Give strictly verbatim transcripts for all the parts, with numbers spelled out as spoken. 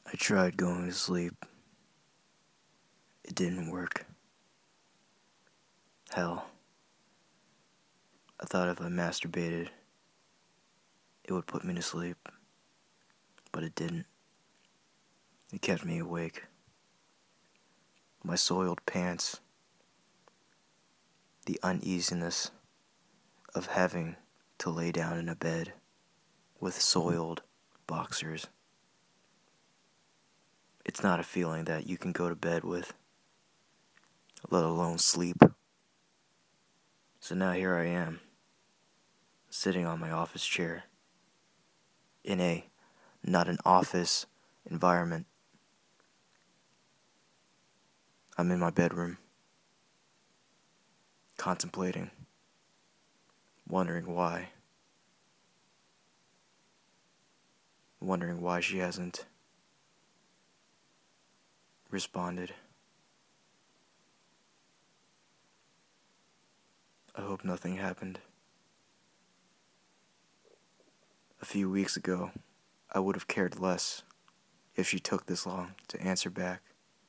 I tried going to sleep. It didn't work. Hell, I thought if I masturbated, it would put me to sleep. But it didn't. It kept me awake. My soiled pants, the uneasiness of having to lay down in a bed with soiled boxers. It's not a feeling that you can go to bed with, let alone sleep. So now here I am, sitting on my office chair, in a not an office environment. I'm in my bedroom, contemplating, wondering why. Wondering why she hasn't responded. I hope nothing happened. A few weeks ago, I would have cared less if she took this long to answer back.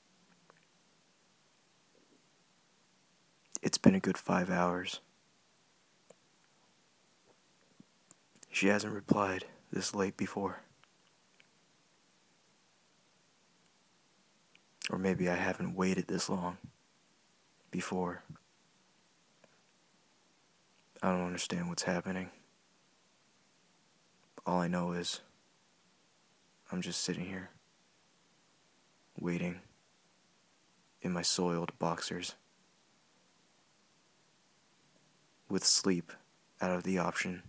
It's been a good five hours. She hasn't replied this late before. Or maybe I haven't waited this long before. I don't understand what's happening. All I know is I'm just sitting here, waiting in my soiled boxers, with sleep out of the option.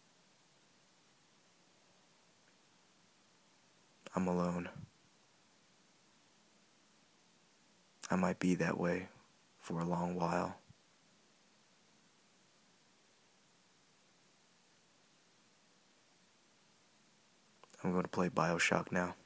I'm alone. I might be that way for a long while. I'm going to play BioShock now.